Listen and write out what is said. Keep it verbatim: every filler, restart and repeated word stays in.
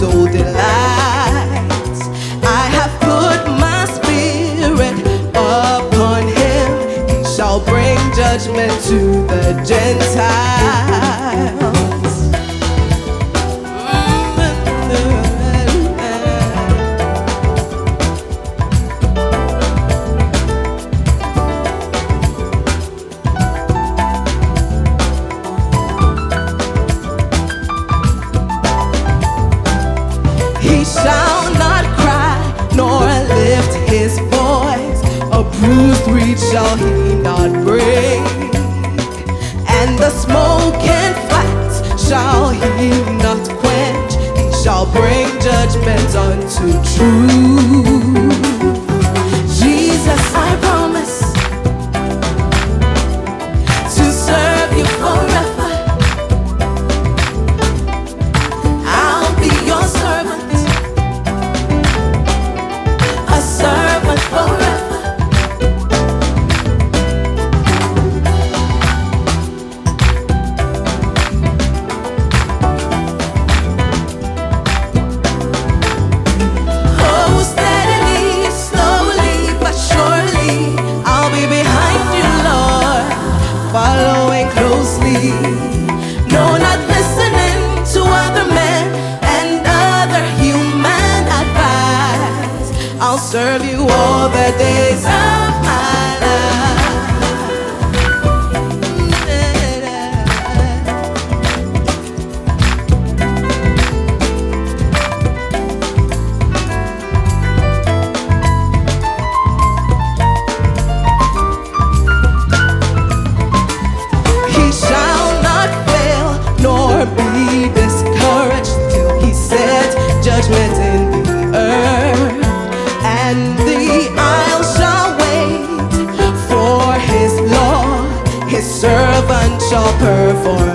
soul delights. I have put my spirit upon him. He shall bring judgment to the Gentiles. He shall not cry, nor lift his voice. A bruised reed shall he not break, and the smoke and flax shall he not quench. He shall bring judgment unto truth. Jesus, I promise to serve you forever. I'll be your servant, a servant forever. Oh, steadily, slowly, but surely, I'll be behind you, Lord, following closely. No, not listening to other men and other human advice. I'll serve you all the days of my life. He shall not fail nor be discouraged till he sets judgment in the earth. And the isle shall wait for his law, his servant shall perform